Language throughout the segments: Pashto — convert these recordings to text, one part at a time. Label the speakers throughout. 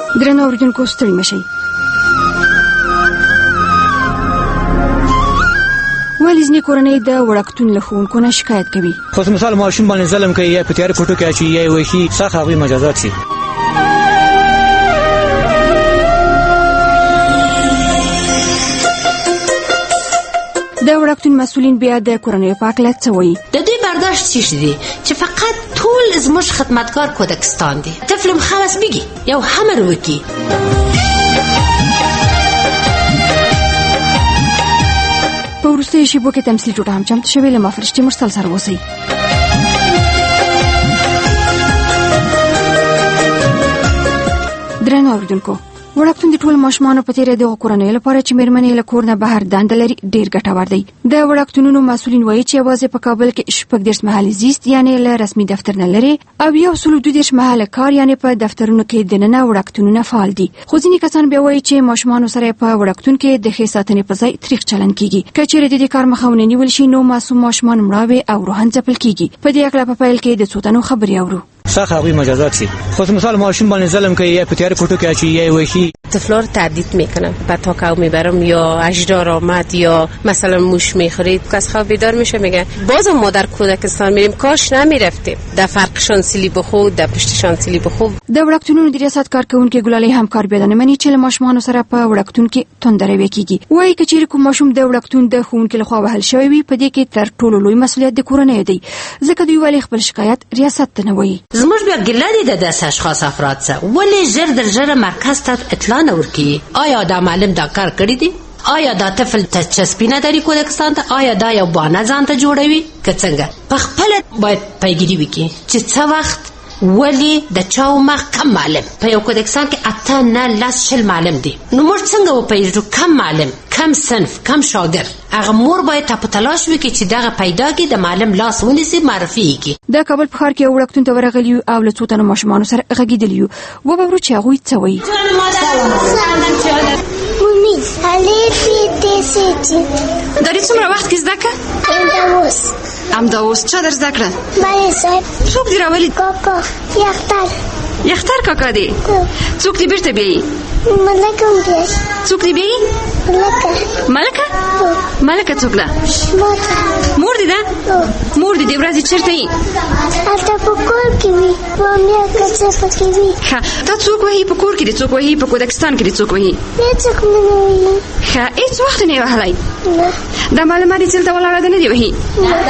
Speaker 1: درنو اوریدونکو ستړي مشئ. ولې ځینې کورنۍ د وړکتون له ښوونکو نه شکایت کوي؟
Speaker 2: خو مثال ماشوم باندې ظلم کوي یا په تیارې کوټو کې اچوي یا یې وهي، سخت هغوی مجازات شي.
Speaker 1: د وړکتون مسؤلین بیا د کورنۍ په هکله څه وایي؟
Speaker 3: د دوی برداشت څه دي چې فقط ټول زموږ خدمتګار کودکستان دي. طفل مخوس بگی یا همر وکی.
Speaker 1: په وروستیو شیبو کې تمثیل ټوټه هم چمتو شوې. له ما فرشتې مرسل سره اوسئ. درنو اوریدونکو، وړکتون د ټول ماشومانو په څیر د کورنۍ لپاره چې میرمنې له کور نه بهر دنده لري ډیر ګټور دی. د وړکتونونو مسؤلین وایي چې یوازې په کابل کې 14 محلي زیست یعنی له رسمي دفتر نه لري او 122 محله کار یعنی په دفترونو کې دننه وړکتونونه فعال دي. خو ځینې کسان بیا وایي چې ماشومانو سره په وړکتون کې د ښې ساتنې په ځای تریخ چلند کیږي. که چیرې د دې کار مخه ونه نیول شي نو معصوم ماشومان مړاوي او روحاً ځپل کیږي. په دې اړه په پیل کې د څو تنو خبرې اورو.
Speaker 2: سخت هغوی مجازات شي. خو مثال ماشوم باندې ظلم کوي یا په تیارې کوټو کې اچوي یا یې وهي.
Speaker 3: طفلا رو تردید میکنم، پتاکو میبرم یا اجدار آمد یا مثلا موش میخورید، از خواب بیدار میشه میگه بازم ما در کودکستان میریم، کاش نمیرفتیم، در فرق شانسیلی بخو در پشت شانسیلی بخو.
Speaker 1: د وړکتونونو د ریاست کارکونکو ګلالۍ همکار بیان مني چې له ماشومانو سره په وړکتون کې توندروي کیږي. وایي چې چیرې کوم ماشوم د وړکتون د ښوونکي لخوا وهل شوی وي په دې کې تر ټولو لوی مسؤلیت د کورنۍ دی، ځکه دوی ولې خپل شکایت ریاست ته نه وایي.
Speaker 3: زموږ بیا ګله دي د داس اشخاص افراد څخه ولې زر در زر مرکز ته اطلاع نه ورکوي؟ آیا دا معلم دا کار کړی دی؟ آیا دا طفل ته چسپینه داری کودکستان ته؟ آیا دا یو بانه ځان ته جوړوي که څنګه؟ په خپل باید پیگیری وکړي چې څه وخت ولی د چاو ما کم معلم په یو کودکستان کې 8 نه 10 معلم دي. نو موږ څنګه وپیژنو کم معلم، کم صنف، کم شاګرد؟ هغه مور باید په تلاش وکړي چې دغه پیدا کې د معلم لاس ونیسي، معرفي کړي.
Speaker 1: د کابل په ښار کې یو وړکتون ته ورغلی او له څو تنو ماشومانو سره غږېدلی یو. وبورو چې هغوی څه وایي.
Speaker 4: داری څومره وخت کې زده کړه؟ همدا اوس. چا در زده کړه؟ څوک دې راولي؟
Speaker 5: کاکا
Speaker 4: یختر کاکا دی. څوک دې بیرته بیایي؟
Speaker 5: ملکه بیایي.
Speaker 4: څوک دې بیایي؟ ملکه څوک ده؟ مور دې ده؟ مور دې د ورځې چېرته یي؟
Speaker 5: هلته په کور کې وي، مامیا کڅه پکې وي.
Speaker 4: ښه، تا څوک وهي په کور کې دې څوک وهي؟ په کودکستان کې دې څوک وهي؟
Speaker 5: هېڅوک نه وهي.
Speaker 4: ښه، هېڅ وخت نه یې وهلی؟
Speaker 5: نه.
Speaker 4: دا معلومه دې ځلته ولاړه ده نه دې وهي؟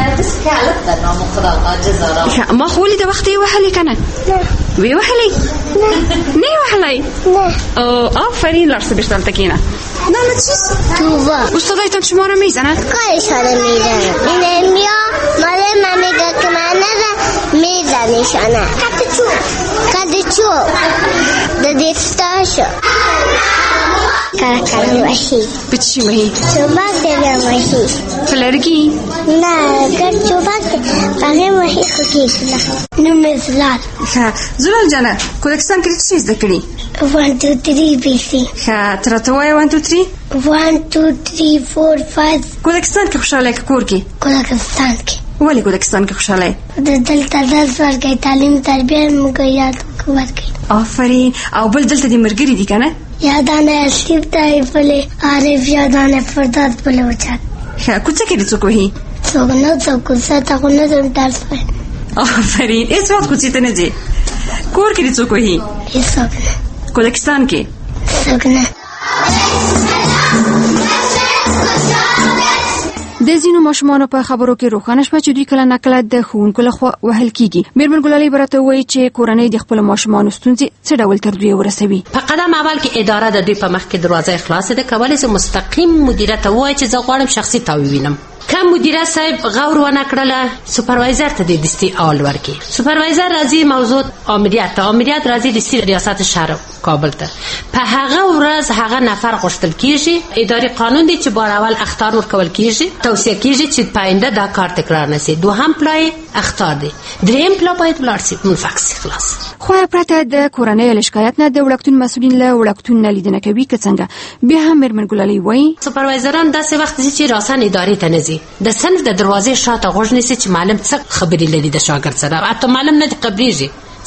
Speaker 4: ښه، ما خو ولې د وخت یې وهلی که نه؟
Speaker 5: نه.
Speaker 4: وی وهلی؟ نه یې وهلی؟
Speaker 5: نه.
Speaker 4: آفرین، لاړ شه بیرته هلته کښېنه. نام چیست؟
Speaker 5: توبه.
Speaker 4: استادایتان شما را میزنند؟
Speaker 5: کارشان رو میزنند. این میا معلم میگه که من نزن میزنشانه. قد چوب ده دستاشو کارکاری وحی.
Speaker 4: به چی وحی؟
Speaker 5: چوبک دیدم وحی.
Speaker 4: فلرگی؟
Speaker 5: نه، اگر چوبک بقیه وحی خوکی کنه. نوم زلال.
Speaker 4: زلال جانه کودکستان که چیز دکری؟
Speaker 5: 1 2 3 BC.
Speaker 4: تراته وای 1 2 3
Speaker 5: 1 2 3 4 5.
Speaker 4: کودکستان کې خوشاله که کور کې؟
Speaker 5: کودکستان کې.
Speaker 4: ولی کودکستان کې خوشاله؟
Speaker 5: دلته درس ورکوي، تعلیم تربیه موږ یاد ورکوي.
Speaker 4: آفرین. او بل دلته دې ملګري دي که نه؟
Speaker 5: یادانه اصلیب دی، بلې عارف یادانه فرداد بلې وچک.
Speaker 4: کوڅه کې دې څوک وهي؟
Speaker 5: څوک نه، څوک کوڅه ته خو نه ځم درس وایم.
Speaker 4: آفرین. هېڅ وخت کوڅې ته نه ځې؟ کور کې دې څوک وهي؟
Speaker 5: هېڅوک نه.
Speaker 4: کودکستان کې؟
Speaker 5: څوک نه.
Speaker 1: د ځینو ماشومانو په خبرو کې روښانه شوه چې دوی کله ناکله د ښوونکو لخوا وهل کیږي. میرمن ګلالۍ به راته ووایي چې کورنۍ د خپلو ماشومانو ستونزې څه ډول تر دوی ورسوي.
Speaker 3: په قدم اول کې اداره د دوی په مخ کې دروازه خلاصه ده، کولی شي مستقیم مدیریت ته ووایي چې زه غواړم شخصي تا ووینم. کم مدیره صاحب غور ونه کړله، سوپروایزر ته د دستي آل ورکي. سوپروایزر راځي موضوع امریت ته، امریت راځي دستي ریاست شهر کابل ته. په هغه ورځ هغه نفر غوښتل کیږي، اداري قانون دی چې بار اول اخطار ورکول کیږي، توصیه کیږي چې پاینده دا کار تکرار نشي. دوهم پلای اخطار دی، دریم پلا باید ولاړ شي منفکس خلاص.
Speaker 1: خو پرته د کورنۍ له شکایت نه د وړکتون مسؤلین له وړکتون نه لیدنه کوي که څنګه. بیا هم میرمن ګلالۍ وایي
Speaker 3: سوپروایزران داسې وخت دي چې راسن ادارې ته نه ځي، د صنف د دروازې شاته غوږ نیسي چې معلم څه خبرې لري د شاګرد سره، حتی معلم نه خبرېږي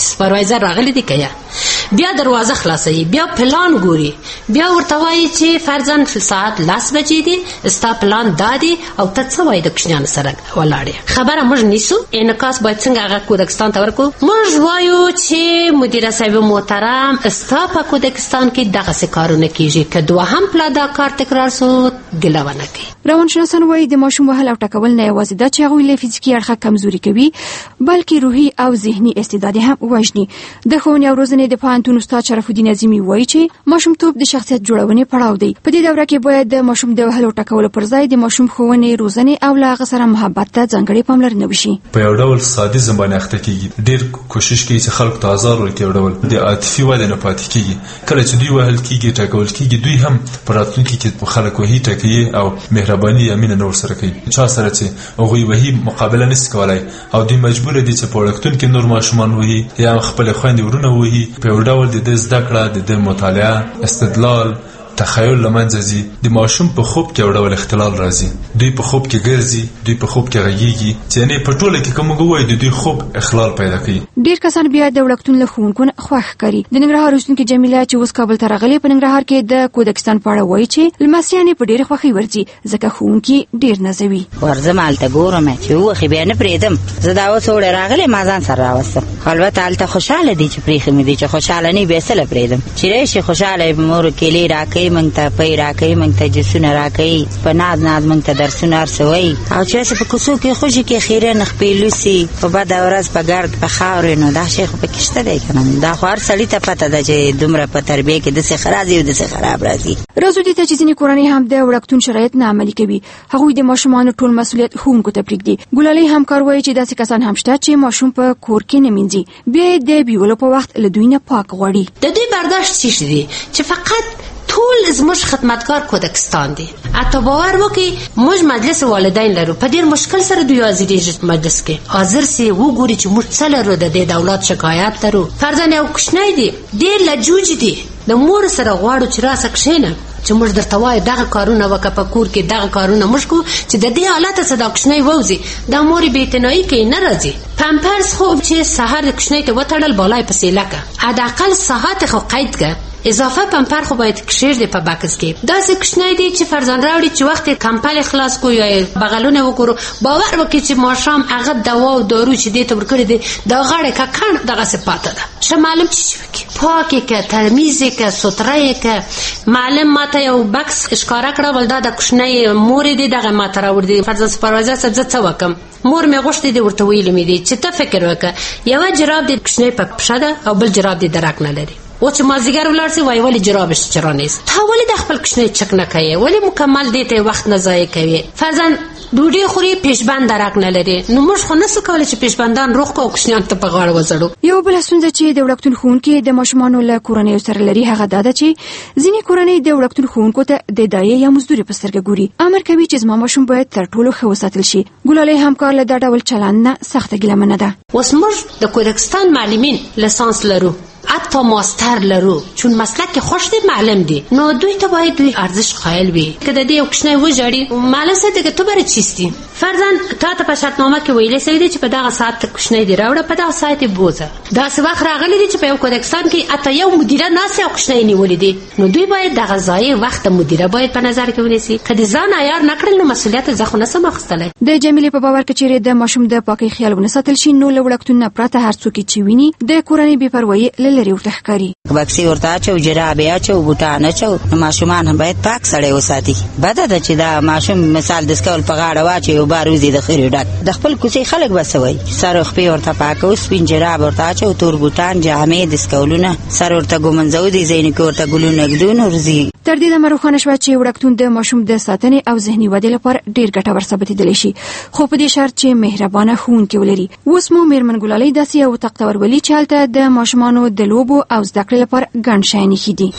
Speaker 3: سپروایزر راغلی دی کیا بیا دروازه خلاصوي بیا پلان ګوري بیا ورته وایي چې فرضاً ساعت 10 بجې دی ستا پلان دادی او ته څه وایي د کوچنیانو سره ولاړې خبره موږ نیسو انعکاس باید څنګه هغه کودکستان ته ورکو موږ وایو چې مدیر صاحب محترم ستا په کودکستان کې دغسې کارونه کیږي که دوهم پلا دا کار تکرار سو ګیله ونه کوي.
Speaker 1: روانشناسان وایي د ماشوم وهل او ټکول نه یوازې دا چې هغوی له فزیکي اړخه کمزوري کوي بلکې روحي او ذهني استعداد هم وژني. د ښوونې او روزنې د پوهنتون استاد شرف الدین عظیمي وایي چې ماشومتوب د شخصیت جوړونې پړاو دی. په دې دوره کې باید د ماشوم د وهلو ټکولو پر ځای د ماشوم ښوونې روزنې او له هغه سره محبت ته ځانګړې پاملرنه وشي.
Speaker 6: په یو ډول سادیزم باندې اخته کیږي ډېر کوشش کوي چې خلک ته آزار ورکړي یو ډول د عاطفي وده نه پاتې کیږي کله چې دوی وهل کیږي ټکول کیږي دوی هم په راتلونکي کې خلک وهي ټکوي او مهرباني یا مینه نور سره کوي چا سره چې هغوی وهي مقابله نشي کولای او دوی مجبور دي چې په وړکتون کې نور ماشومان وهي یا خپل خويندې ورونه وهي په یو ډول د زده کړه د مطالعه استدلال تخیل لمنځه ځي د ماشوم په خوب کې یو ډول اختلال راځي دوی په خوب کې ګرځي دوی په خوب کې غږیږي چې نه په ټوله کې کوم غوي د دوی خوب اخلال پیدا کوي.
Speaker 1: ډیر کسان بیا د وړکتون له ښوونکو خوښ کړي. د ننګرهار اوسیدونکې جمیله چې اوس کابل ته راغلې په ننګرهار کې د کودکستان په اړه وایي چې لمسیانې په ډېرې خوښۍ ورځي ځکه ښوونکي ډیر نازوي.
Speaker 7: ورځم هلته ګورم چې وخې بیا نه پرېږدم زه دا اوس وړې راغلې ما ځان سره راوستم البته هلته خوشحاله دي چې پرېښې مې دي چې خوشحاله نه بیا څه له پرېږدم چې راشي خوشحاله مور کیلې راکوي موږ ته پی راکوي موږ ته جوسونه راکوي په ناز ناز موږ ته درسونه هرڅوي او چې هسې په کوڅو کې خوشي کې خیرن خپې لوسي په بده ورځ په ګرد په خاورې نو دا شی خو پکې شته دی که نه دا خو هر سړي ته پته ده چې دومره په تربیه کې داسې ښه راځي او داسې خراب راځي.
Speaker 1: راځو دې ته چې ځینې کورنۍ هم د وړکتون شرایط نه عملي کوي هغوی د ماشومانو ټول مسؤلیت ښوونکو ته پرېږدي. ګلالۍ همکار وایي چې داسې کسان هم شته چې ماشوم په کور کې نه مینځي بیا یې د بیولو په وخت له دوی نه پاک غواړي.
Speaker 3: د دوی برداشت څه دی چې فقط ټول زموږ خدمتګار کودکستان دي حتی باور وکړي موږ مجلس والدین لرو په ډیر مشکل سره دوی حاضرېږي مجلس کې حاضر سي وګوري چې موږ څه لرو د دې دولت شکایت لرو فرضاً یو کوچنی دی ډیر لجوج دی د مور سره غواړو چې راسه کښېنه چې موږ درته وایو دغه کارونه وکړه په کور کې دغه کارونه موږ کوو چې د دې حالته څه دا کوچنی ووځي دا مورې بې اعتنایي کوي نه راځي. پمپرس خو چې سهار د کوچنی ته وتړل بالا یې پسې لکه حداقل ساعت خو قید کړه اضافه پمپر خو باید کښېږدي په بکس کې داسې کوچنی دی چې فرضاً راوړي چې وخت کمپل خلاص کو یا بغلونه وګورو باور وکړي چې ماښام هغه دوا او دارو چې دې ته ورکړي دي دا غاړه ککړ دغسې پاته ده ښه معلوم چې وکړي پاکې که ترمیز یې که ستره یې که معلم ماته یو بکس ښکاره کړه ول دا د کوچنی مورې دی دغه ماته راوړي فرضاً سپروایزر صاحب زه څه وکړم مور مې غوښتې دي ورته ویلې مې دي چې ته فکر وکړه یوه جراب دې کوچنی په پښه ده او بل جراب دې درک نه لري او چې مازدیګر ولاړ سي وایي ولې جرابش چرا نیست تا ولې د خپل کوچنی چک نه کوي ولې مکمل دې ته وخت نه ضایع کوي فرضاً ډوډۍ خوري پیشبند درک نه لري نو موږ خو نسو کولی چې پیشبندان روغ کو او کوچنیانو ته په غاړه وځړو. یو
Speaker 1: بله ستونزه چې د وړکتون ښوونکي د ماشومانو له کورنیو سره لري هغه دا ده چې ځینې کورنۍ د وړکتون ښوونکو ته د دایې یا مزدوري په سترګه ګوري امر کوي چې زما ماشوم باید تر ټولو ښه وساتل شي. ګلالۍ همکار له دا ډول چلند نه سخته ګیلمنه ده.
Speaker 3: اوس موږ د کودکستان معلمین لیسانس لرو حتی ماستر لرو چون مسلک خوش دی معلم دی نو دوی ته باید دوی ارزش قائل وي که د دې یو کوچنی وژاړي معلم صاحب دغه تو برای چیستی فرضاً تا ته په شرطنامه کې ویلې سوي دي چې په دغه ساعت کوچنی دی راوړه په دغه ساعت بوزه داسې وخت راغلی دی چې په یو کودکستان کې حتی یو مدیره ناسته او کوچنی نیولې دي نو دوی باید دغه ضایع وخت مدیره باید په نظر کې ونیسي که د ځان عیار نه کړل نو مسؤلیت زه خو نسم اخیستلی.
Speaker 1: د جمیلې په باور کې چیرې د ماشوم د پاکۍ خیال ونه ساتل شي نو له وړکتون نه پرته هر څوک چې ویني د کورنۍ بې پروایي له لرې ورته ښکاري.
Speaker 7: بکسي ورته اچو جرابې اچو بوټان اچو نو ماشومان هم باید پاک سړی وساتي. بده ده چې دا ماشوم مثال د سکول په غاړه واچوي او بار وځي د خیرې ډک د خپل کوڅې خلک به څه وایي سر خپې ورته پاکو سپین جراب ورته اچو تور بوټان جامې د سکولونه سر ورته ګومنځو دي ځینې کې ورته ګلونه ږدو ورځي.
Speaker 1: تر دې دمه روښانه شوه چې وړکتون د ماشوم د ساتنې او ذهني ودې لپاره ډېر ګټور ثابتېدلی شي خو په دې شرط چې مهربانه ښوونکي ولري. اوس مو میرمن ګلالۍ داسې یو اطاق ته ورولي چې هلته د ماشومانو د لوبو او زده کړې لپاره ګڼ شیان ایښي دي.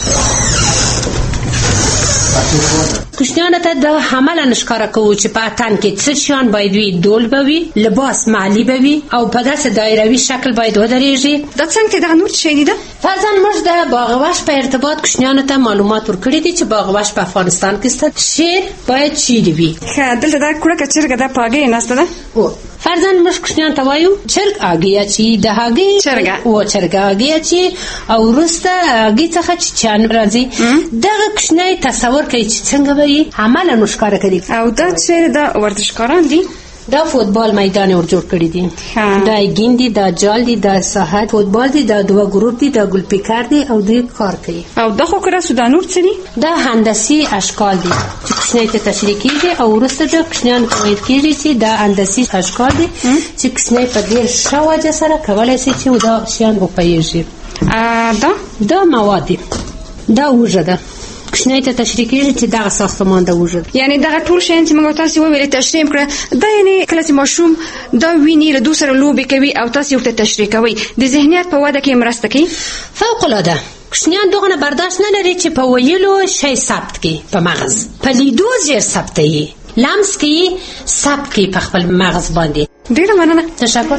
Speaker 3: کوچنیانو ته د حمله نشکاره کوو چې په اتن کې څه شیان باید وي ډول به وي لباس معلی به وي او په داسې دایروي شکل باید ودرېږي.
Speaker 4: دا څنګه دغه نور شی دي ده
Speaker 3: فرضاً موږ د باغوش په ارتباط کوچنیانو ته معلومات ورکړي دي چې باغوش په افغانستان کې شته شیر باید چیرې وي.
Speaker 4: ښه دلته دا کوړه کچرګه ده پاګې ناسته ده
Speaker 3: فرضاً موږ کوچنیان ته وایو چرګ هګۍ اچوي، د هګۍ چرګه هګۍ اچوي او وروسته هګۍ څخه چې چیان راځي. دغه کوچنی تصور کوي چې څنګه به یې عملاً ښکاره کوي.
Speaker 4: او دا چیرې دا ورزشکاران دي؟
Speaker 3: دا فوتبال میدان ور جوړ کړی دي. دا ګین دي، دا جال دي، دا ساحه فوتبال دي، دا دوه ګروپ دي، دا ګل پیکر دي او دوی کار کوي.
Speaker 4: او دا خو کړه سودانور څه دي؟
Speaker 3: دا هندسي اشکال دي چې کوچنی ته تشریح کیږي او وروسته د کوچنیان کوي کیږي چې دا هندسي اشکال دي چې کوچنی په ډیر ښه وجه سره کولای شي چې دا شیان وپیژني. دا مواد دي، دا وژه ده کوچنی ته تشریح کیږي چې دغه ساختمان د وجود،
Speaker 1: یعنی دغه ټول شیان چې موږ تاسو وویل تشریح کړه، دا یعنی کله چې ماشوم دا ویني له دوی سره لوبې کوي او تاسو ورته تشریح کوي د ذهنیت په وده کې مرسته کوي.
Speaker 3: فوق العاده کوچنیان دغه برداشت نه لري چې په ویلو شی ثبت کړي په مغز، په لیدو ژر ثبتوي، لمس کړي، ثبت کړي په خپل مغز باندې.
Speaker 1: ډیره مننه.
Speaker 3: تشکر.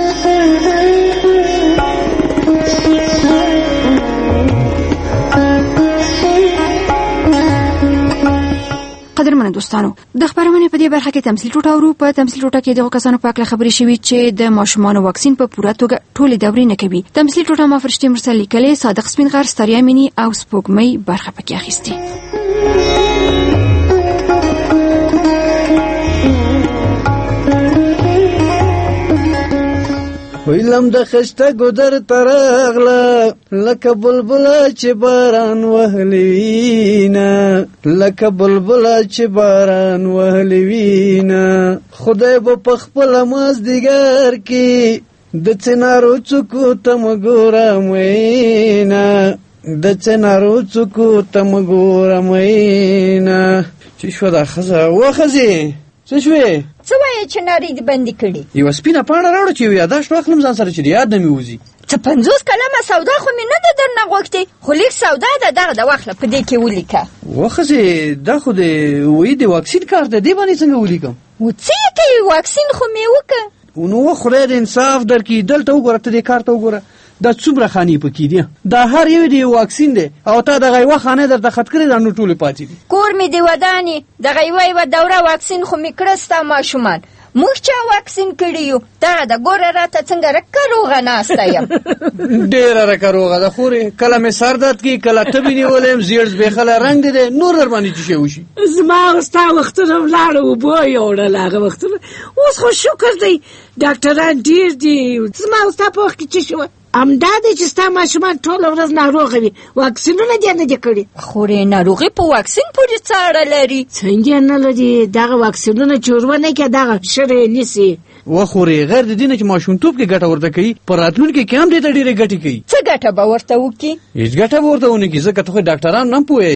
Speaker 1: قدرمنو دوستانو، د خبرونه په دې برخه کې تمثيل ټوټه ورو په تمثيل ټوټه کې دغه کسانو په اړه خبرې شوې چې د ماشومانو واکسین په پوره توګه ټولې دورې نه کوي. تمثيل ټوټه ما فرشتي مرسل لیکلې، صادق سپینغر، ستاریا مینی او سپوږمۍ برخه پکې اخیستي.
Speaker 8: ویلم د خشته ګودر ترغله لکه بلبله چې باران وهلی وینا، لکه بلبله چې باران وهلی وینا، خدای به په خپله مازدیګر کې د چنارو څوکو ته مه ګورم وینا، د چنارو څوکو ته مه ګورم وینا. چې شوه دا ښځه وښځې څه شوې؟
Speaker 9: څه وایې چې نارې دې بندې کړي؟
Speaker 8: یوه سپینه پاڼه راوړه چې یو یاداشت واخلم ځان سره چې د یاد نه مې وځي.
Speaker 9: څه 50 کلمه سودا خو مې نه ده درنه غوښتې، خو لیک سودا ده، دغه د واخله په دې کې ولیکه.
Speaker 8: وښځې دا خو د واکسین کار دی، دې باندې څنګه ولیکم؟
Speaker 9: و څه یې کوي؟ واکسین خو مې وکړه.
Speaker 8: نو خدای دې انصاف درکړي، دلته وګوره، ته دې کار ته وګوره، دا څومره خانې پکې دي، دا هر یو دی واکسین دی او تا دغه یوه خانه درته خط کړې ده، نو ټولې پاتې دي.
Speaker 9: کور مې دې ودانې، دغه یوه دوره واکسین خو مې کړه ستا ماشومان، موږ چا واکسین کړي یو، دغه د ګوره راته څنګه رکه روغه ناسته یم.
Speaker 8: ډېره رکه روغه ده خورې، کله مې سر درد کړي، کله تبې نیولی یم، زیړ زبېښلی رنګ دی دی، نور در باندې څه شی وشي؟
Speaker 10: زما او ستا وختونه ولاړه، اوبه یې وړله هغه وختونه، اوس خو شکر دی ډاکټران ډېر دي. زما او ستا په وخت کې څه شوه؟ همدا دی چې ستا ماشومان ټوله ورځ ناروغه وي، واکسینونه دې نه دي کړي.
Speaker 9: خورې ناروغي په واکسین پورې څه اړه لري؟
Speaker 10: څنګه نه لري؟ دغه واکسینونه چې ور ونه کړي دغه شری نیسي.
Speaker 8: وخورې غیر د دې نه چې ماشومتوب کې ګټه ورته کوي، په راتلونکي کې هم دې ته ډېرې ګټې کوي.
Speaker 9: څه ګټه به ورته وکړي؟
Speaker 8: هېڅ ګټه به ورته ونه کړي، ځکه ته خو ډاکټران نه پوهېږي.